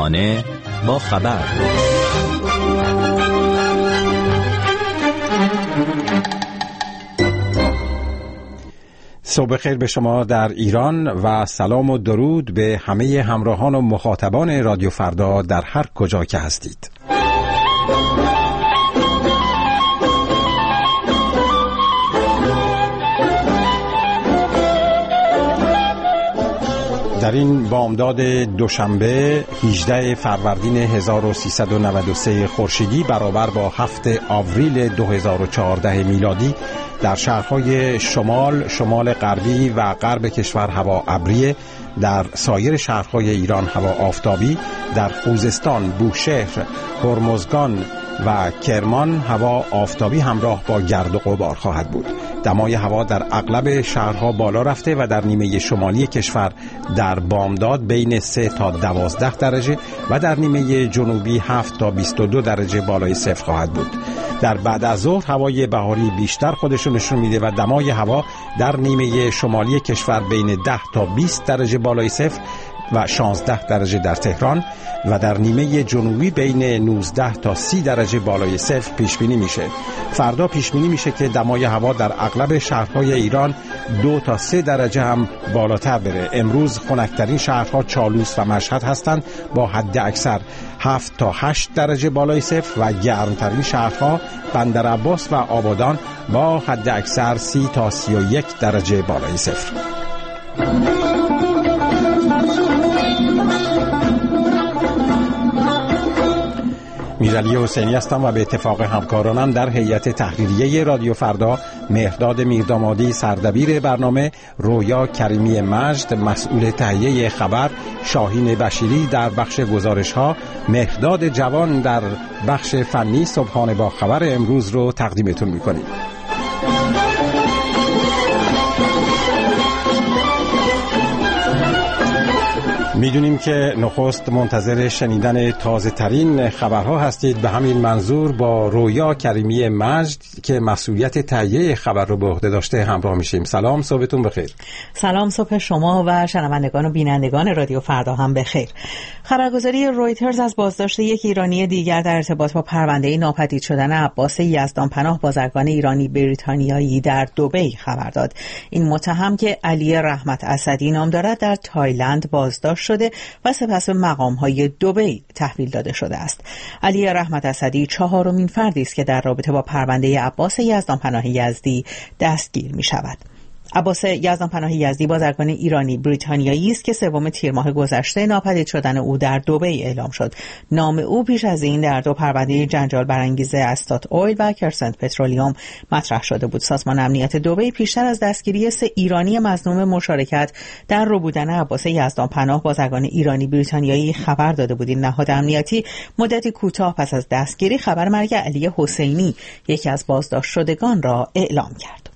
صبحانه با خبر. صبح خیر به شما در ایران و سلام و درود به همه همراهان و مخاطبان رادیو فردا در هر کجا که هستید. در این بامداد دوشنبه 18 فروردین 1393 خورشیدی برابر با 7 آوریل 2014 میلادی در شهرهای شمال غربی و غرب کشور هوا ابریه، در سایر شهرهای ایران هوا آفتابی، در خوزستان، بوشهر، هرمزگان و کرمان هوا آفتابی همراه با گرد و غبار خواهد بود. دمای هوا در اغلب شهرها بالا رفته و در نیمه شمالی کشور در بامداد بین 3 تا 12 درجه و در نیمه جنوبی 7 تا 22 درجه بالای صفر خواهد بود. در بعد از ظهر هوای بهاری بیشتر خودشو نشون میده و دمای هوا در نیمه شمالی کشور بین 10 تا 20 درجه بالای صفر و 16 درجه در تهران و در نیمه جنوبی بین 19 تا 30 درجه بالای صفر پیش بینی میشه. فردا پیش بینی میشه که دمای هوا در اغلب شهرهای ایران 2 تا 3 درجه هم بالاتر بره. امروز خنک‌ترین شهرها چالوس و مشهد هستند با حد اکثر 7 تا 8 درجه بالای صفر و گرمترین شهرها بندرعباس و آبادان با حد اکثر 30 تا 31 درجه بالای صفر. میرعلی حسینی هستم و به اتفاق همکارانم در هیئت تحریریه رادیو فردا مهرداد میردامادی سردبیر برنامه، رویا کریمی مجد مسئول تهیه خبر، شاهین بشیری در بخش گزارش‌ها، مهرداد جوان در بخش فنی صبحانه با خبر امروز رو تقدیمتون می‌کنیم. میدونیم که نخست منتظر شنیدن تازه ترین خبرها هستید. به همین منظور با رویا کریمی مجد که مسئولیت تهیه خبر رو به عهده داشته همراه میشیم. سلام، صبحتون بخیر. سلام، صبح شما و شنوندگان و بینندگان رادیو فردا هم بخیر. خبرگزاری رویترز از بازداشت یک ایرانی دیگر در ارتباط با پرونده ناپدید شدن عباس یزدانپناه بازرگان ایرانی بریتانیایی در دبی خبر داد. این متهم که علی رحمت اسدی نام دارد در تایلند بازداشت شده و سپس به مقام‌های دبی تحویل داده شده است. علی رحمت اسدی چهارمین فردی است که در رابطه با پرونده عباس یزدانپناه یزدی دستگیر می‌شود. عباس یزدانپناه یزدی بازرگان ایرانی بریتانیایی است که 3 تیر ماه گذشته ناپدید شدن او در دبی اعلام شد. نام او پیش از این در 2 پرونده جنجال برانگیز استات اویل و کرسنت پترولیوم مطرح شده بود. سازمان امنیت دبی پیشتر از دستگیری 3 ایرانی مظنون مشارکت در ربودن عباس یزدانپناه بازرگان ایرانی بریتانیایی خبر داده بود. این نهاد امنیتی مدتی کوتاه پس از دستگیری خبر مرگ علی حسینی یکی از بازداشت شدگان را اعلام کرد.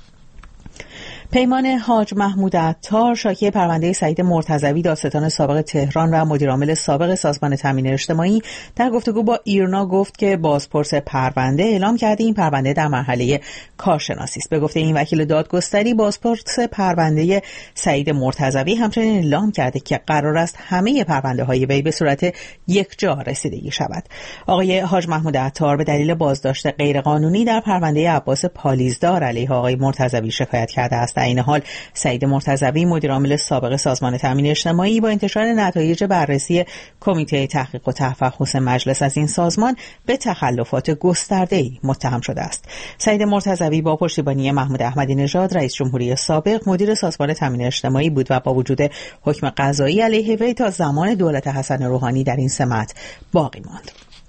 پیمان حاج محمود عطار شاکی پرونده سعید مرتضوی دادستان سابق تهران و مدیرعامل سابق سازمان تامین اجتماعی در گفتگو با ایرنا گفت که بازپرس پرونده اعلام کرده این پرونده در مرحله کارشناسی است. به گفته این وکیل دادگستری، بازپرس پرونده سعید مرتضوی همچنین اعلام کرده که قرار است همه پرونده‌های وی به صورت یکجا رسیدگی شود. آقای حاج محمود عطار به دلیل بازداشت غیرقانونی در پرونده عباس پالیزدار علیه آقای مرتضوی شکایت کرده است. در این حال سعید مرتضوی مدیرعامل سابق سازمان تامین اجتماعی با انتشار نتایج بررسی کمیته تحقیق و تفحص مجلس از این سازمان به تخلفات گسترده‌ای متهم شده است. سعید مرتضوی با پشتیبانی محمود احمدی نژاد رئیس جمهوری سابق مدیر سازمان تامین اجتماعی بود و با وجود حکم قضایی علیه وی تا زمان دولت حسن روحانی در این سمت باقی ماند.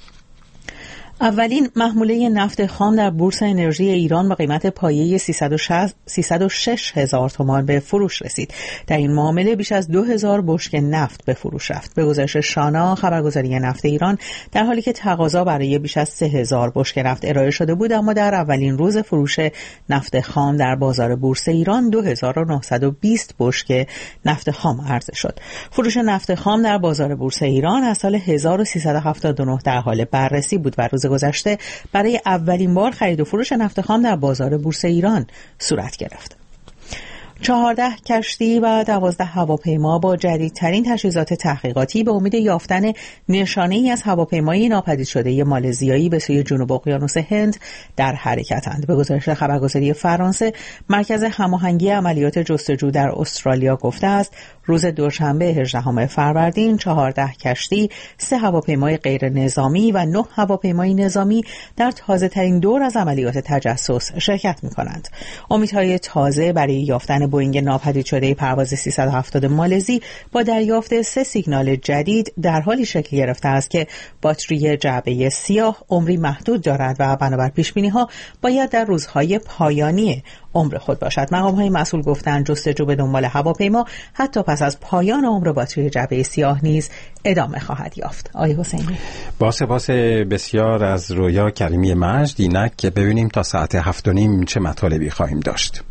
اولین محموله نفت خام در بورس انرژی ایران با قیمت پایه 306,000 تومان به فروش رسید. در این معامله بیش از 2000 بشکه نفت به فروش رفت. به گزارش شانا خبرگزاری نفت ایران، در حالی که تقاضا برای بیش از 3000 بشکه نفت ارائه شده بود، اما در اولین روز فروش نفت خام در بازار بورس ایران 2920 بشکه نفت خام عرضه شد. فروش نفت خام در بازار بورس ایران از سال 1379 در حال بررسی بود و روز گذشته برای اولین بار خرید و فروش نفت خام در بازار بورس ایران صورت گرفت. 14 کشتی و 12 هواپیما با جدیدترین تجهیزات تحقیقاتی به امید یافتن نشانه‌ای از هواپیمای ناپدید شده مالزیایی به سوی جنوب اقیانوس هند در حرکتند. به گزارش خبرگزاری فرانسه، مرکز هماهنگی عملیات جستجو در استرالیا گفته است روز دوشنبه 18 فروردین 14 کشتی، 3 هواپیمای غیر نظامی و 9 هواپیمای نظامی در تازه‌ترین دور از عملیات تجسس شرکت می‌کنند. امیدهای تازه برای یافتن بوئینگ ناپدید شده پرواز 370 مالزی با دریافت 3 سیگنال جدید در حالی شکل گرفته است که باتری جعبه سیاه عمری محدود دارد و بنابر پیش‌بینی‌ها باید در روزهای پایانی عمر خود باشد. مقام‌های مسئول گفتند جستجو به دنبال هواپیما حتی پس از پایان عمر باتری جعبه سیاه نیز ادامه خواهد یافت. آقای حسینی، با سپاس بسیار از رویا کریمی مجد. اینک که ببینیم تا ساعت 7:30 چه مطالبی خواهیم داشت.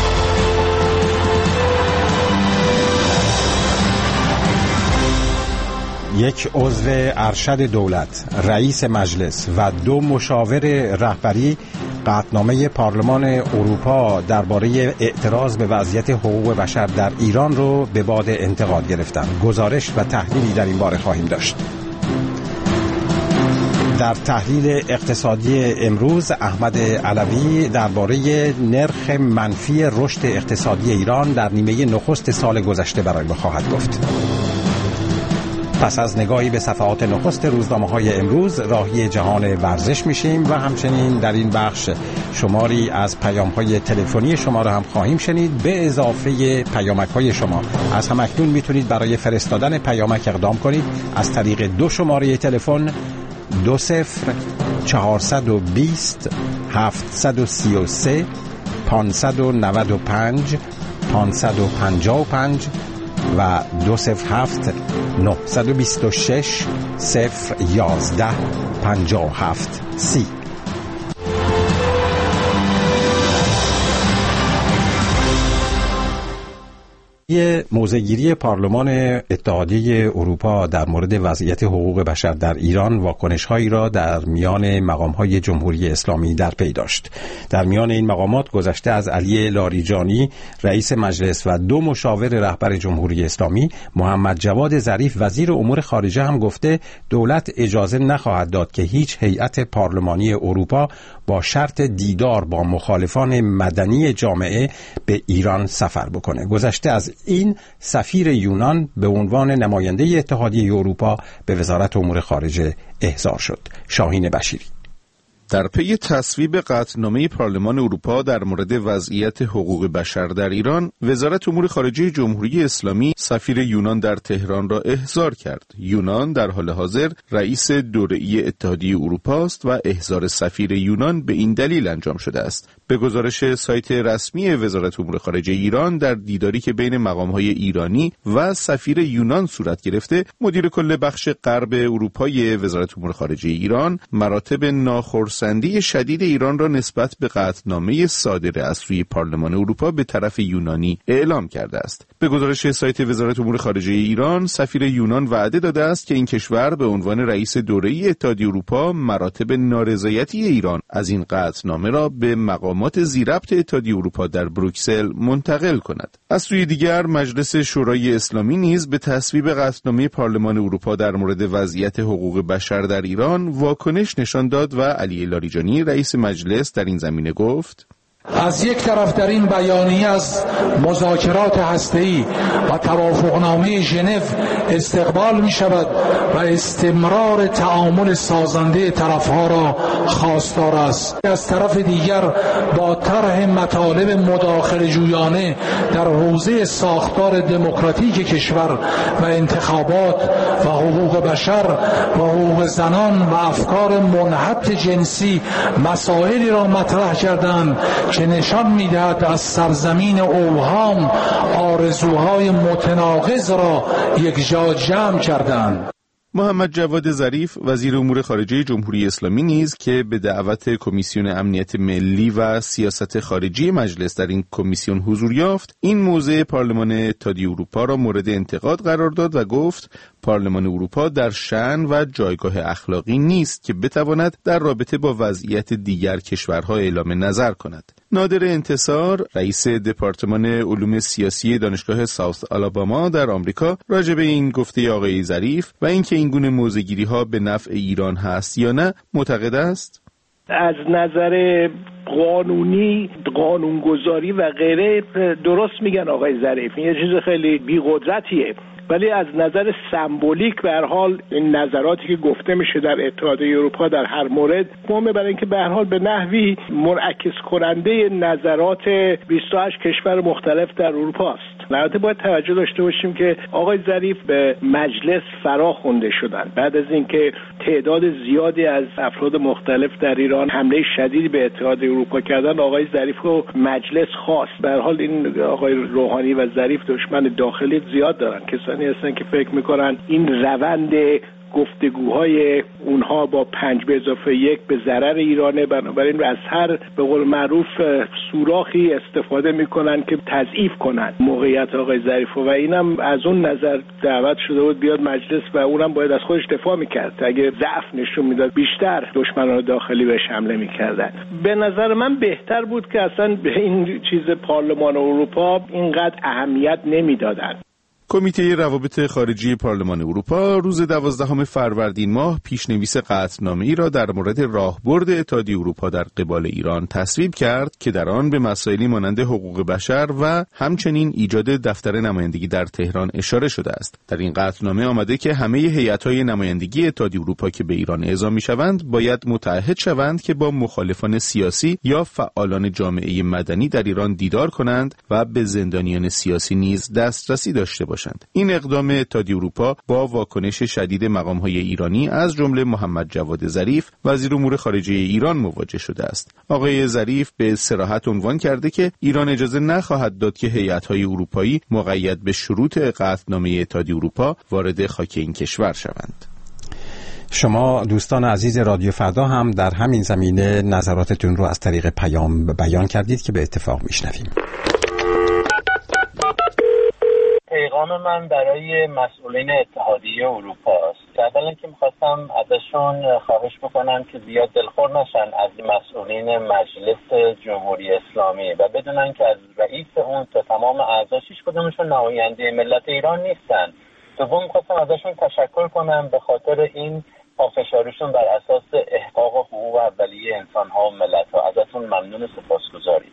یک عضو ارشد دولت، رئیس مجلس و 2 مشاور رهبری قطعنامه پارلمان اروپا درباره اعتراض به وضعیت حقوق بشر در ایران رو به باد انتقاد گرفتند. گزارش و تحلیلی در این باره خواهیم داشت. در تحلیل اقتصادی امروز، احمد علوی درباره نرخ منفی رشد اقتصادی ایران در نیمه نخست سال گذشته برای ما خواهد گفت. پس از نگاهی به صفحات نخست روزنامه‌های امروز راهی جهان ورزش میشیم و همچنین در این بخش شماری از پیام‌های تلفنی شما را هم خواهیم شنید به اضافه پیامک‌های شما. از همکنون میتونید برای فرستادن پیامک اقدام کنید از طریق 2 شماره تلفن 20 733 595 555 و 207 926 011 57 30. موضع‌گیری پارلمان اتحادیه اروپا در مورد وضعیت حقوق بشر در ایران واکنش‌هایی را در میان مقام‌های جمهوری اسلامی در پی داشت. در میان این مقامات گذشته از علی لاریجانی رئیس مجلس و 2 مشاور رهبر جمهوری اسلامی، محمد جواد ظریف وزیر امور خارجه هم گفته دولت اجازه نخواهد داد که هیچ هیئت پارلمانی اروپا با شرط دیدار با مخالفان مدنی جامعه به ایران سفر بکنه. گذشته از این سفیر یونان به عنوان نماینده اتحادیه اروپا به وزارت امور خارجه احضار شد. شاهین بشیری. در پی تصویب قطعنامه پارلمان اروپا در مورد وضعیت حقوق بشر در ایران، وزارت امور خارجه جمهوری اسلامی سفیر یونان در تهران را احضار کرد. یونان در حال حاضر رئیس دوره‌ای اتحادیه اروپا است و احضار سفیر یونان به این دلیل انجام شده است. به گزارش سایت رسمی وزارت امور خارجه ایران، در دیداری که بین مقام‌های ایرانی و سفیر یونان صورت گرفته، مدیر کل بخش غرب اروپای وزارت امور خارجه ایران مراتب ناخرسندی شدید ایران را نسبت به قطعنامه صادر از سوی پارلمان اروپا به طرف یونانی اعلام کرده است. به گزارش سایت وزارت امور خارجه ایران، سفیر یونان وعده داده است که این کشور به عنوان رئیس دوره‌ای اتحادیه اروپا مراتب نارضایتی ایران از این قطعنامه را به مقامات ذی‌ربط اتحادیه اروپا در بروکسل منتقل کند. از سوی دیگر، مجلس شورای اسلامی نیز به تصویب قطعنامه پارلمان اروپا در مورد وضعیت حقوق بشر در ایران واکنش نشان داد و علی لاریجانی رئیس مجلس در این زمینه گفت: از یک طرف در این بیانیه از مذاکرات هسته‌ای و توافقنامه ژنو استقبال می شود و استمرار تعامل سازنده طرفها را خواستار است. از طرف دیگر با طرح مطالب مداخله جویانه در حوزه ساختار دموکراتیک کشور و انتخابات و حقوق بشر و حقوق زنان و افکار منحط جنسی مسائلی را مطرح کردند که نشان می‌دهد از سرزمین اوهام آرزوهای متناقض را یک جا جمع کردند. محمد جواد ظریف وزیر امور خارجه جمهوری اسلامی نیز که به دعوت کمیسیون امنیت ملی و سیاست خارجی مجلس در این کمیسیون حضور یافت، این موضع پارلمان اتحادیه اروپا را مورد انتقاد قرار داد و گفت پارلمان اروپا در شأن و جایگاه اخلاقی نیست که بتواند در رابطه با وضعیت دیگر کشورها اعلام نظر کند. نادر انتصار، رئیس دپارتمان علوم سیاسی دانشگاه ساوت آلاباما در آمریکا، راجع به این گفته آقای ظریف و اینکه این گونه موضع‌گیری‌ها به نفع ایران هست یا نه معتقد است. از نظر قانونی، قانونگذاری و غیره درست میگن آقای ظریف، این یه چیز خیلی بی‌قدرتیه، ولی از نظر سمبولیک به هر حال این نظراتی که گفته میشه در اتحادیه اروپا در هر مورد مهمه، برای اینکه به هر حال به نحوی منعکس کننده نظرات 28 کشور مختلف در اروپا است. البته باید توجه داشته باشیم که آقای ظریف به مجلس فرا خوانده شدن بعد از اینکه تعداد زیادی از افراد مختلف در ایران حمله شدیدی به اتحادیه اروپا کردن. آقای ظریف رو مجلس خواست. به هر حال این آقای روحانی و ظریف دشمن داخلی زیاد دارن، کسانی هستن که فکر میکنن این روند گفتگوهای اونها با 5+1 به ضرر ایرانه، بنابراین از هر به قول معروف سوراخی استفاده میکنن که تضعیف کنن موقعیت آقای ظریف و اینم از اون نظر دعوت شده بود بیاد مجلس و اونم باید از خودش دفاع میکرد. اگه ضعف نشون میداد بیشتر دشمنان داخلی بهش حمله میکردن. به نظر من بهتر بود که اصلا به این چیز پارلمان اروپا اینقدر اهمیت نمیدادن. کمیته روابط خارجی پارلمان اروپا روز 12 فروردین ماه پیشنویس قطعنامه‌ای را در مورد راهبرد اتحادیه اروپا در قبال ایران تصویب کرد که در آن به مسائلی مانند حقوق بشر و همچنین ایجاد دفتر نمایندگی در تهران اشاره شده است. در این قطعنامه آمده که همه هیئت‌های نمایندگی اتحادیه اروپا که به ایران اعزام می‌شوند باید متعهد شوند که با مخالفان سیاسی یا فعالان جامعه مدنی در ایران دیدار کنند و به زندانیان سیاسی نیز دسترسی داشته باشند. این اقدام اتحادیه اروپا با واکنش شدید مقام‌های ایرانی از جمله محمد جواد ظریف وزیر امور خارجه ایران مواجه شده است. آقای ظریف به صراحت عنوان کرده که ایران اجازه نخواهد داد که هیئت‌های اروپایی مقید به شروط قطعنامه اتحادیه اروپا وارد خاک این کشور شوند. شما دوستان عزیز رادیو فردا هم در همین زمینه نظراتتون رو از طریق پیام بیان کردید که به اتفاق میشنویم. پیغام من برای مسئولین اتحادیه اروپا است. اولا که می‌خواستم ازشون خواهش بکنم که زیاد دلخور نشن از مسئولین مجلس جمهوری اسلامی و بدونن که از رئیس اون تا تمام اعضاش هیچ کدومشون نماینده ملت ایران نیستن. دوم می‌خواستم ازشون تشکر کنم به خاطر این پافشاریشون بر اساس احقاق حقوق اولیه انسان‌ها و ملت‌ها. ازتون ممنون و سپاسگزاریم.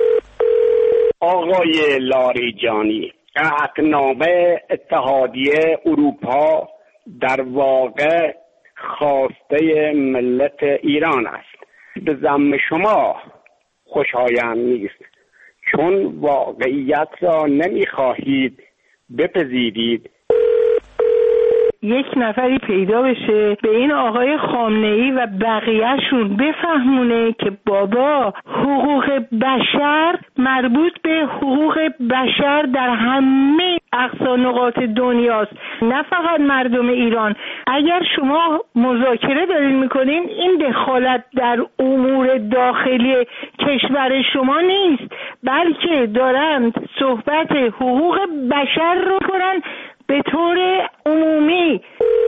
آقای لاریجانی، قطعنامه اتحادیه اروپا در واقع خواسته ملت ایران است. به ذم شما خوشایند نیست، چون واقعیت را نمیخواهید بپذیرید. یک نفری پیدا بشه به این آقای خامنه‌ای و بقیه‌شون بفهمونه که بابا حقوق بشر مربوط به حقوق بشر در همه اقصا نقاط دنیاست، نه فقط مردم ایران. اگر شما مذاکره دارین میکنین، این دخالت در امور داخلی کشور شما نیست، بلکه دارن صحبت حقوق بشر رو کنن به طور عمومی.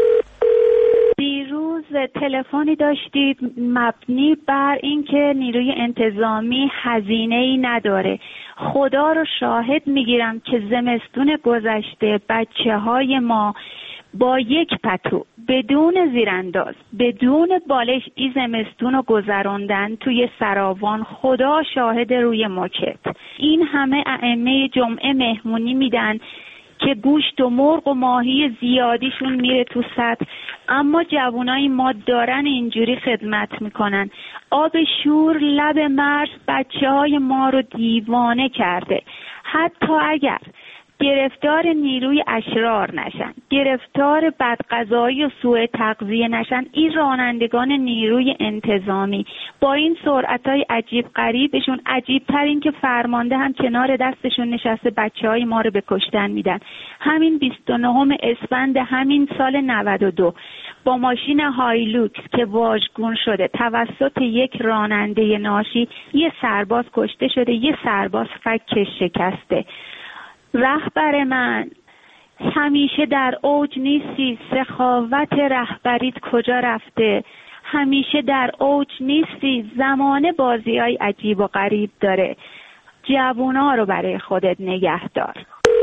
دیروز تلفنی داشتید مبنی بر اینکه نیروی انتظامی هزینه‌ای نداره. خدا رو شاهد میگیرم که زمستون گذشته بچه‌های ما با یک پتو بدون زیرانداز بدون بالش این زمستون رو گذراندن توی سراوان. خدا شاهد روی ماکت. این همه ائمه جمعه مهمونی میدن که گوشت و مرغ و ماهی زیادیشون میره تو سطح، اما جوانای ما دارن اینجوری خدمت میکنن. آب شور لب مرز بچه‌های ما رو دیوانه کرده. حتی اگر گرفتار نیروی اشرار نشن، گرفتار بدغذایی و سوء تغذیه نشن، این رانندگان نیروی انتظامی با این سرعتای عجیب غریبشون، عجیب‌تر این که فرمانده هم کنار دستشون نشسته بچه‌های ما رو به کشتن میدن. همین 29 اسفند همین سال 92 با ماشین هایلوکس که واژگون شده توسط یک راننده ناشی، یه سرباز کشته شده، یه سرباز فکش شکسته. رهبر من همیشه در اوج نیستی، سخاوت رهبریت کجا رفته؟ همیشه در اوج نیستی، زمانه بازی‌های عجیب و غریب داره. جوونا رو برای خودت نگه دار.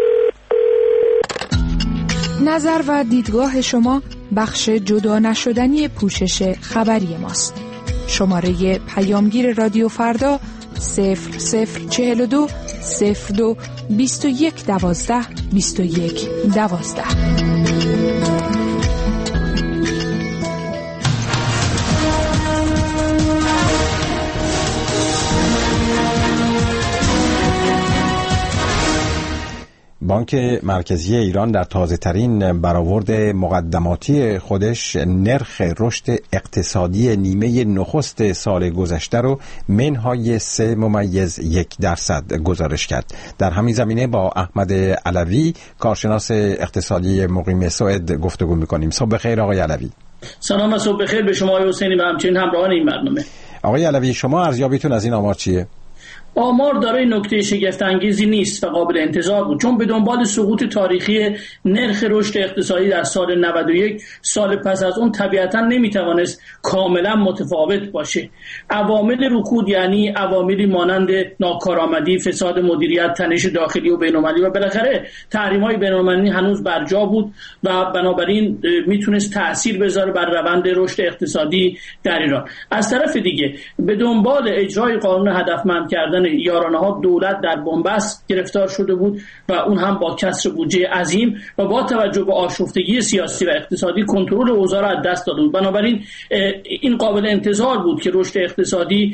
نظر و دیدگاه شما بخش جدا نشدنی پوشش خبری ماست. شماره پیامگیر رادیو فردا 0042 02 21 12 21 12. بانک مرکزی ایران در تازه‌ترین برآورد مقدماتی خودش نرخ رشد اقتصادی نیمه نخست سال گذشته رو منهای 3.1% گزارش کرد. در همین زمینه با احمد علوی کارشناس اقتصادی مقیم سوئد گفتگو می‌کنیم. صبح بخیر آقای علوی. سلام و صبح بخیر به شما آقای حسینی و همچنین همراهان این برنامه. آقای علوی شما ارزیابیتون از این آمار چیه؟ آمار دارای نکته شگفت انگیزی نیست و قابل انتظار بود، چون به دنبال سقوط تاریخی نرخ رشد اقتصادی در سال 91 سال پس از اون طبیعتا نمیتوانست کاملا متفاوت باشه. عوامل رکود یعنی عواملی مانند ناکارآمدی، فساد مدیریت، تنش داخلی و بین‌المللی و بالاخره تحریم‌های بین‌المللی هنوز برجا بود و بنابراین میتونست تأثیر بذاره بر روند رشد اقتصادی در ایران. از طرف دیگه به دنبال اجرای قانون هدفمند کردن یارانه‌ها دولت در بنبست گرفتار شده بود و اون هم با کسر بودجه عظیم و با توجه به آشفتگی سیاسی و اقتصادی کنترل اوضاع را از دست داده بود. بنابراین این قابل انتظار بود که رشد اقتصادی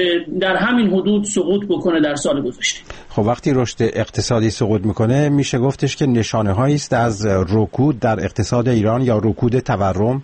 در همین حدود سقوط بکنه در سال گذشته. خب وقتی رشد اقتصادی سقوط میکنه میشه گفتش که نشانه‌هایی است از رکود در اقتصاد ایران یا رکود تورم؟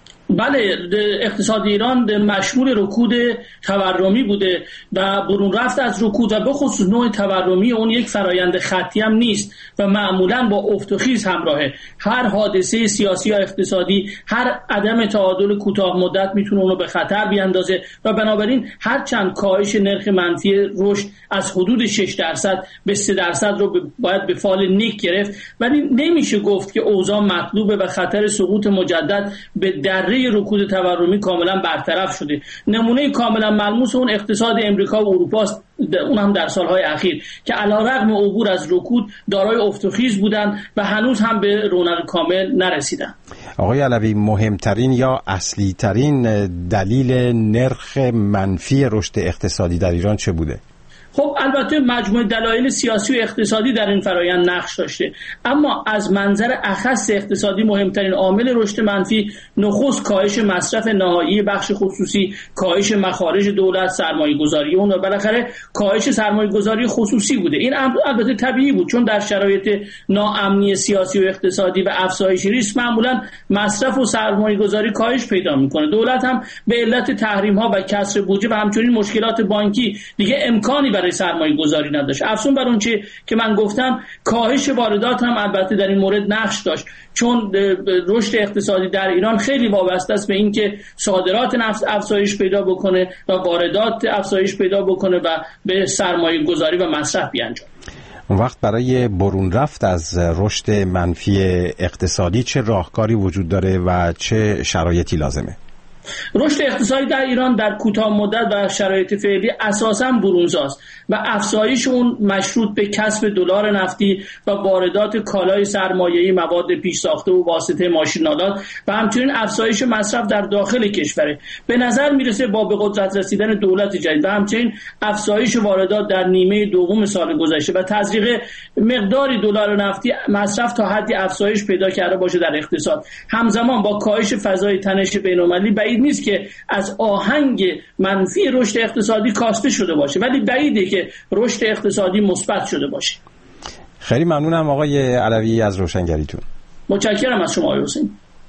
بله، اقتصاد ایران مشمول رکود تورمی بوده و برون رفت از رکود و به خصوص نوع تورمی اون یک فرایند خطی هم نیست و معمولا با افت و خیز همراهه. هر حادثه سیاسی یا اقتصادی، هر عدم تعادل کوتاه مدت میتونه اونو به خطر بیاندازه و بنابراین هر چند کاهش نرخ منفی رشد از حدود 6% به 3% رو باید به فال نیک گرفت، ولی نمیشه گفت که اوضاع مطلوبه و خطر سقوط مجدد به دره رکود تورمی کاملا برطرف شده. نمونه کاملا ملموس اون اقتصاد امریکا و اروپا است، اون هم در سالهای اخیر که علیرغم عبور از رکود دارای افت و خیز بودن و هنوز هم به رونق کامل نرسیدن. آقای علوی مهمترین یا اصلی ترین دلیل نرخ منفی رشد اقتصادی در ایران چه بوده؟ خب البته مجموعه دلایل سیاسی و اقتصادی در این فرآیند نقش داشته، اما از منظر اخص اقتصادی مهمترین عامل رشد منفی نخست کاهش مصرف نهایی بخش خصوصی، کاهش مخارج دولت، سرمایه‌گذاری اون و بالاخره کاهش سرمایه‌گذاری خصوصی بوده. این البته طبیعی بود، چون در شرایط ناامنی سیاسی و اقتصادی و افزایش ریسک معمولا مصرف و سرمایه‌گذاری کاهش پیدا می‌کنه. دولت هم به علت تحریم‌ها و کسر بودجه و همچنین مشکلات بانکی دیگه امکانی برای سرمایه گذاری نداشت. افزون بر اون چه که من گفتم، کاهش واردات هم البته در این مورد نقش داشت، چون رشد اقتصادی در ایران خیلی وابسته است به اینکه صادرات نفت افزایش پیدا بکنه و واردات افزایش پیدا بکنه و به سرمایه گذاری و مصرف بیانجامه. اون وقت برای برون رفت از رشد منفی اقتصادی چه راهکاری وجود داره و چه شرایطی لازمه؟ رشد اقتصادی در ایران در کوتاه مدت و شرایط فعلی اساساً برونزاست و افزایش اون مشروط به کسب دلار نفتی و واردات کالای سرمایه‌ای، مواد پیش ساخته و واسطه ماشین‌آلات و همچنین افزایش مصرف در داخل کشور. به نظر میرسه با به قدرت رسیدن دولت جدید و همچنین افزایش واردات در نیمه دوم سال گذشته و تزریق مقداری دلار نفتی، مصرف تا حدی افزایش پیدا کرده باشه در اقتصاد. همزمان با کاهش فضای تنش بین‌المللی بعید نیست که از آهنگ منفی رشد اقتصادی کاسته شده باشه، ولی بعیده که رشد اقتصادی مثبت شده باشه. خیلی ممنونم آقای علوی از روشنگریتون. متشکرم از شما آقای حسین.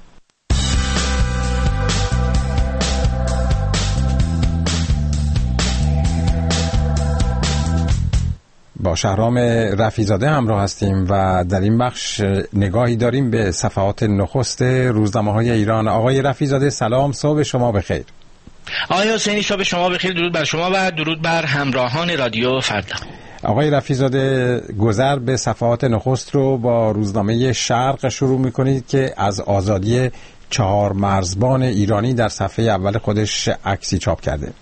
با شهرام رفیع‌زاده همراه هستیم و در این بخش نگاهی داریم به صفحات نخست روزنامه‌های ایران. آقای رفیع‌زاده سلام، صبح شما بخیر. آقای حسینی صبح شما بخیر، درود بر شما و درود بر همراهان رادیو فردا. آقای رفیع‌زاده، گذر به صفحات نخست رو با روزنامه شرق شروع میکنید که از آزادی 4 مرزبان ایرانی در صفحه اول خودش عکسی چاپ کرده.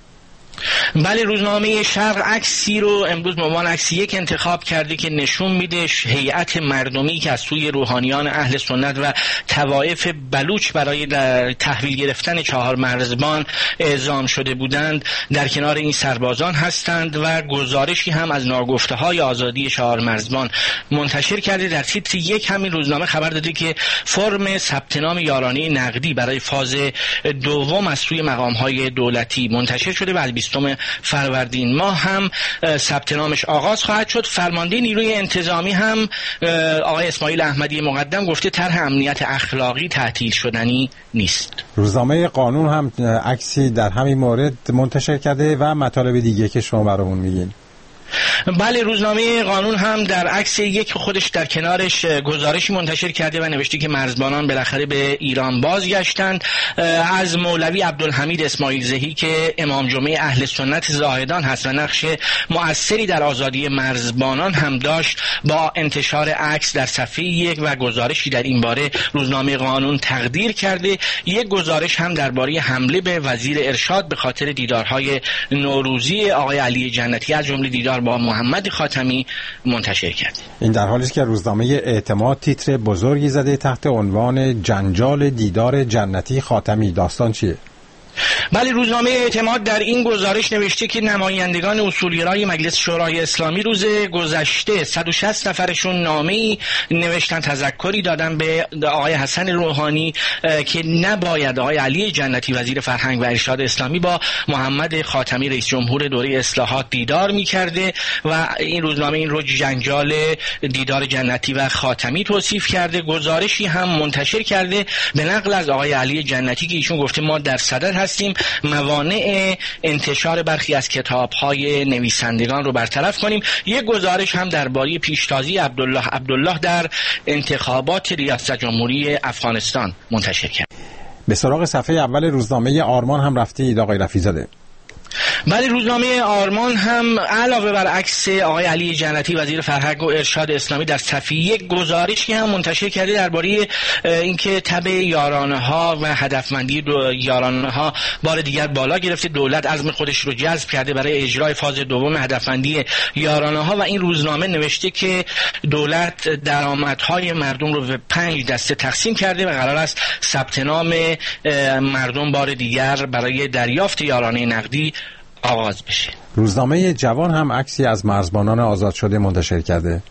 بله، روزنامه شرق عکسی رو امروز به عنوان عکس یک انتخاب کرده که نشون میده هیئت مردمی که از سوی روحانیان اهل سنت و طوایف بلوچ برای تحویل گرفتن 4 مرزبان اعزام شده بودند در کنار این سربازان هستند و گزارشی هم از ناگفته‌های آزادی 4 مرزبان منتشر کرده. در تیتر یک همین روزنامه خبر داده که فرم ثبت نام یارانه نقدی برای فاز دوم از سوی مقام‌های دولتی منتشر شده و از 20 فروردین ماه هم ثبت نامش آغاز خواهد شد. فرمانده نیروی انتظامی هم آقای اسماعیل احمدی مقدم گفته طرح امنیت اخلاقی تعطیل شدنی نیست. روزنامه قانون هم عکسی در همین مورد منتشر کرده و مطالب دیگه که شما برامون میگین. بله، روزنامه قانون هم در عکس یک خودش در کنارش گزارشی منتشر کرده و نوشته که مرزبانان بالاخره به ایران بازگشتند. از مولوی عبدالحمید اسماعیل زهی که امام جمعه اهل سنت زاهدان هست و نقش مؤثری در آزادی مرزبانان هم داشت، با انتشار عکس در صفحه 1 و گزارشی در این باره روزنامه قانون تقدیر کرده. یک گزارش هم درباره حمله به وزیر ارشاد به خاطر دیدارهای نوروزی آقای علی جنتی از جمله دیدار با محمد خاتمی منتشر کرد. این در حالی است که روزنامه اعتماد تیتر بزرگی زده تحت عنوان جنجال دیدار جنتی خاتمی. داستان چیه؟ بله، روزنامه اعتماد در این گزارش نوشته که نمایندگان اصولگرای مجلس شورای اسلامی روز گذشته 160 نفرشون نامه‌ای نوشتن، تذکری دادن به آقای حسن روحانی که نباید آقای علی جنتی وزیر فرهنگ و ارشاد اسلامی با محمد خاتمی رئیس جمهور دوره اصلاحات دیدار می‌کرده و این روزنامه این رو جنجال دیدار جنتی و خاتمی توصیف کرده. گزارشی هم منتشر کرده به نقل از آقای علی جنتی که ایشون گفته ما در صدد هستیم موانع انتشار برخی از کتاب‌های نویسندگان رو برطرف کنیم. یک گزارش هم درباره پیشتازی عبدالله در انتخابات ریاست جمهوری افغانستان منتشر کرد. به سراغ صفحه اول روزنامه آرمان هم رفتید آقای رفیع‌زاده؟ بله، روزنامه آرمان هم علاوه بر عکس آقای علی جنتی وزیر فرهنگ و ارشاد اسلامی در صفحه 1 گزارشی هم منتشر کرده درباره اینکه تبع یارانه‌ها و هدفمندی یارانه‌ها بار دیگر بالا گرفته. دولت عزم خودش رو جذب کرده برای اجرای فاز دوم هدفمندی یارانه‌ها و این روزنامه نوشته که دولت درآمدهای مردم رو به 5 دسته تقسیم کرده و قرار است ثبت نام مردم بار دیگر برای دریافت یارانه نقدی آغاز بشه. روزنامه جوان هم عکسی از مرزبانان آزاد شده منتشر کرده.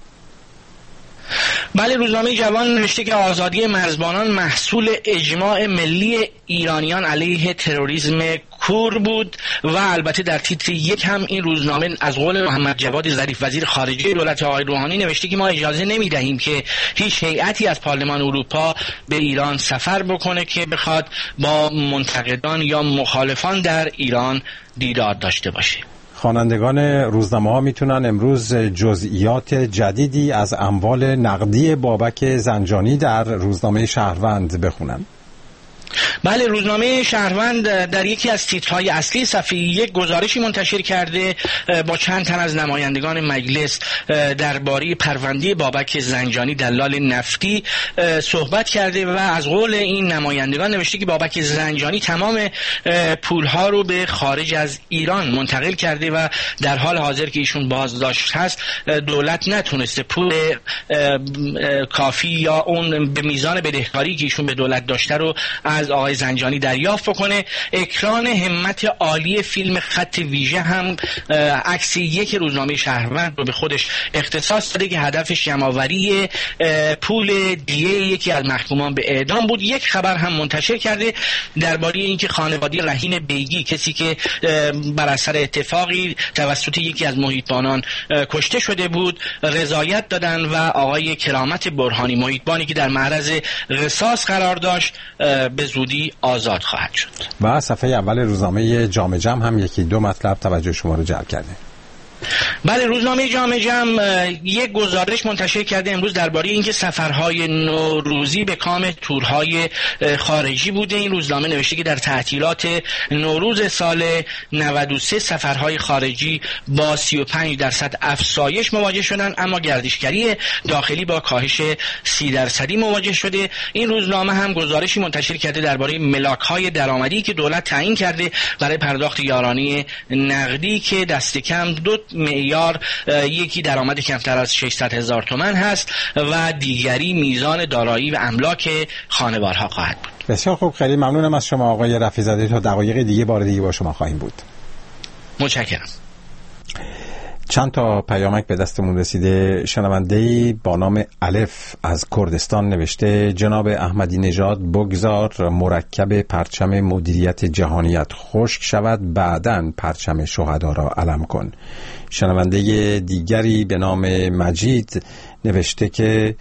بله، روزنامه جوان نوشته که آزادی مرزبانان محصول اجماع ملی ایرانیان علیه تروریسم کور بود و البته در تیتر 1 هم این روزنامه از قول محمد جواد ظریف وزیر خارجه دولت آقای روحانی نوشته که ما اجازه نمیدهیم که هیچ هیئتی از پارلمان اروپا به ایران سفر بکنه که بخواد با منتقدان یا مخالفان در ایران دیدار داشته باشه. خوانندگان روزنامه ها میتونن امروز جزئیات جدیدی از اموال نقدی بابک زنجانی در روزنامه شهروند بخونن. بله، روزنامه شهروند در یکی از تیترهای اصلی صفحه 1 گزارشی منتشر کرده با چند تن از نمایندگان مجلس درباره پرونده بابک زنجانی دلال نفتی صحبت کرده و از قول این نمایندگان نوشته که بابک زنجانی تمام پولها رو به خارج از ایران منتقل کرده و در حال حاضر که ایشون بازداشت هست دولت نتونسته پول کافی یا اون به میزان بدهکاری که ایشون به دولت داشته رو از آقای زنجانی دریافت بکنه. اکران همت عالی فیلم خط ویژه هم عکس یک روزنامه شهروند رو به خودش اختصاص داده که هدفش جمع‌آوری پول دیه یکی از محکومان به اعدام بود. یک خبر هم منتشر کرده درباره اینکه خانواده رهین بیگی، کسی که بر اثر اتفاقی توسط یکی از محیطبانان کشته شده بود، رضایت دادن و آقای کرامت برهانی محیطبانی که در معرض قصاص قرار داشت به زودی آزاد خواهد شد. و صفحه اول روزنامه جامعه جمع هم یکی دو مطلب توجه شما رو جلب کرده. بله، روزنامه جامعه یک گزارش منتشر کرده امروز درباره اینکه سفرهای نوروزی به کام تورهای خارجی بوده. این روزنامه نوشته که در تعطیلات نوروز سال 93 سفرهای خارجی با 35% افزایش مواجه شدند، اما گردشگری داخلی با کاهش 30% مواجه شده. این روزنامه هم گزارشی منتشر کرده درباره ملاک‌های درآمدی که دولت تعیین کرده برای پرداخت یارانه نقدی که دست کم 2 میلیارد یکی درآمد کمتر از 600,000 تومان هست و دیگری میزان دارایی و املاک خانوارها خواهد بود. بسیار خوب، خیلی ممنونم از شما آقای رفیع‌زاده. تا دقایق دیگه بار دیگه با شما خواهیم بود. متشکرم. چند تا پیامک به دستمون رسیده. شنونده‌ای با نام الف از کردستان نوشته جناب احمدی نژاد بگذار مرکب پرچم مدیریت جهانیت خشک شود، بعداً پرچم شهدا را علم کن. شنونده دیگری به نام مجید نوشته که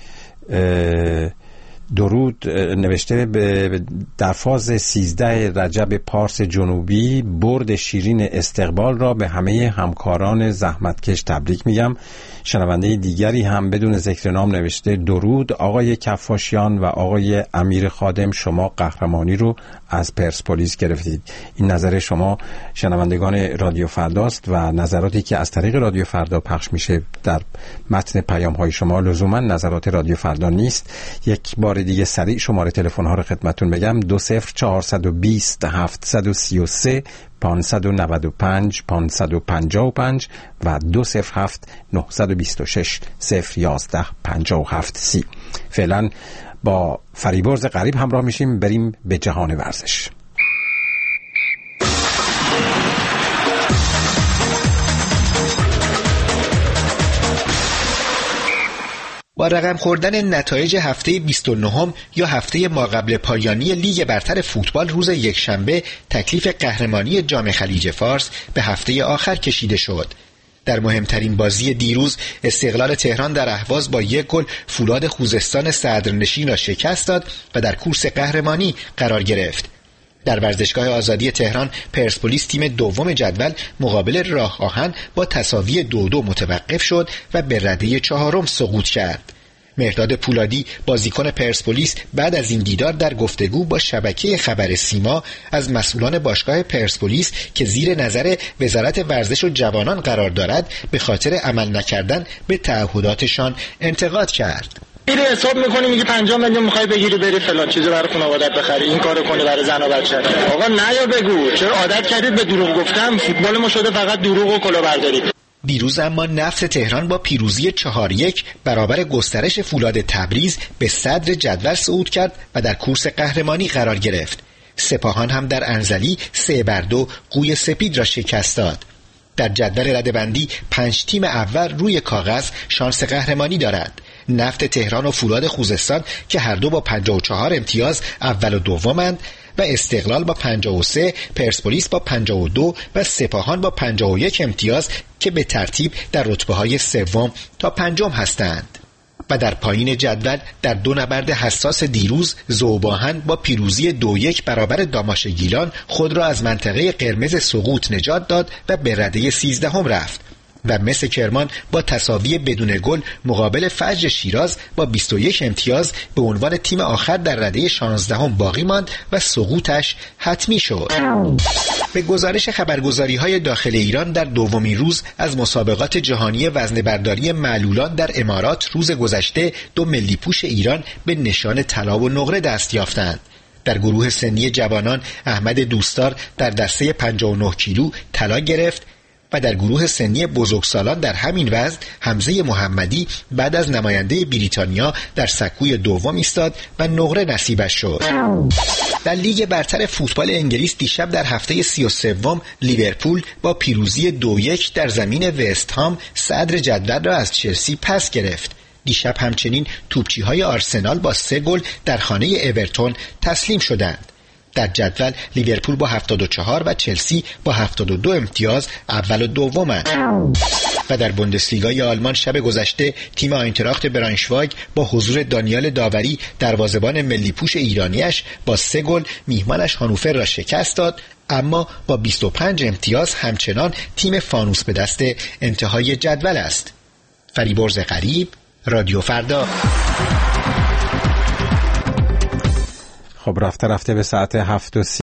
درود، نوشته در فاز 13 رجب پارس جنوبی برد شیرین استقبال را به همه همکاران زحمتکش تبریک میگم. شنونده دیگری هم بدون ذکر نام نوشته درود آقای کفاشیان و آقای امیر خادم، شما قهرمانی رو از پرسپولیس گرفتید. این نظر شما شنوندگان رادیو فرداست و نظراتی که از طریق رادیو فردا پخش میشه در متن پیام های شما لزوما نظرات رادیو فردا نیست. یک بار دیگه سریع شماره تلفن ها رو خدمتتون بگم: 20420 733 595 555 و 207 926 011 57 30. فعلا با فریبرز غریب همراه میشیم، بریم به جهان ورزش. با رقم خوردن نتایج هفته 29 یا هفته ماقبل پایانی لیگ برتر فوتبال روز یکشنبه، تکلیف قهرمانی جام خلیج فارس به هفته آخر کشیده شد. در مهمترین بازی دیروز استقلال تهران در اهواز با 1 گل فولاد خوزستان صدرنشین را شکست داد و در کورس قهرمانی قرار گرفت. در ورزشگاه آزادی تهران پرسپولیس تیم دوم جدول مقابل راه آهن با تساوی 2-2 متوقف شد و به رده 4 سقوط کرد. مهرداد پولادی بازیکن پرسپولیس بعد از این دیدار در گفتگو با شبکه خبر سیما از مسئولان باشگاه پرسپولیس که زیر نظر وزارت ورزش و جوانان قرار دارد به خاطر عمل نکردن به تعهداتشان انتقاد کرد. میری حساب میکنی میگی 50 میلیون میخوای بگیری بری فلان چیزو برای خانواده‌ات بخری، این کارو کنی برای زن و بچه. آقا نیا بگو چرا عادت کردید به دروغ گفتن؟ فوتبال ما شده فقط دروغ و کلاهبرداری. دیروز اما نفت تهران با پیروزی 4-1 برابر گسترش فولاد تبریز به صدر جدول صعود کرد و در کورس قهرمانی قرار گرفت. سپاهان هم در انزلی 3-2 قوی سپید را شکست داد. در جدول رده‌بندی 5 تیم اول روی کاغذ شانس قهرمانی دارند. نفت تهران و فولاد خوزستان که هر دو با 54 امتیاز اول و دومند و استقلال با 53، پرسپولیس با 52 و سپاهان با 51 امتیاز که به ترتیب در رتبه‌های سوم تا پنجم هستند. و در پایین جدول در 2 نبرد حساس دیروز ذوب‌آهن با پیروزی 2-1 برابر داماش گیلان خود را از منطقه قرمز سقوط نجات داد و به رده 13 رفت. و مس کرمان با تساوی بدون گل مقابل فجر شیراز با 21 امتیاز به عنوان تیم آخر در رده 16 باقی ماند و سقوطش حتمی شد. به گزارش خبرگزاری‌های داخل ایران در دومین روز از مسابقات جهانی وزنه‌برداری معلولان در امارات روز گذشته 2 ملی پوش ایران به نشان طلا و نقره دست یافتند. در گروه سنی جوانان احمد دوستار در دسته 59 کیلو طلا گرفت و در گروه سنی بزرگسالان در همین وزن حمزه محمدی بعد از نماینده بریتانیا در سکوی دوم ایستاد و نقره نصیبش شد. در لیگ برتر فوتبال انگلیس دیشب در هفته 33 لیورپول با پیروزی 2-1 در زمین وست هام صدر جدول را از چلسی پس گرفت. دیشب همچنین توپچی‌های آرسنال با 3 گل در خانه اورتون تسلیم شدند. در جدول لیورپول با 74 و چلسی با 72 امتیاز اول و دومند. و در بوندسلیگای آلمان شب گذشته تیم آینتراخت برانشوایگ با حضور دانیال داوری دروازه‌بان ملی پوش ایرانیش با 3 گل میهمانش هانوفر را شکست داد، اما با 25 امتیاز همچنان تیم فانوس به دست انتهای جدول است. فریبرز غریب، رادیو فردا. خب رفته به ساعت 7:30